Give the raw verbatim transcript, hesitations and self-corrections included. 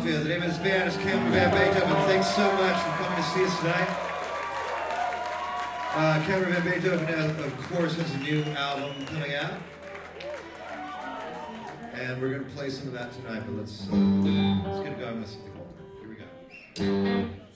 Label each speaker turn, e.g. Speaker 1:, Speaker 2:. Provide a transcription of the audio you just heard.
Speaker 1: Philadelphia. The name of this band is Cameron Van Beethoven. Thanks so much for coming to see us tonight. Uh, Cameron Van Beethoven, uh, of course, has a new album coming out. And we're going to play some of that tonight, but let's, uh, let's get going with something older. Here we go.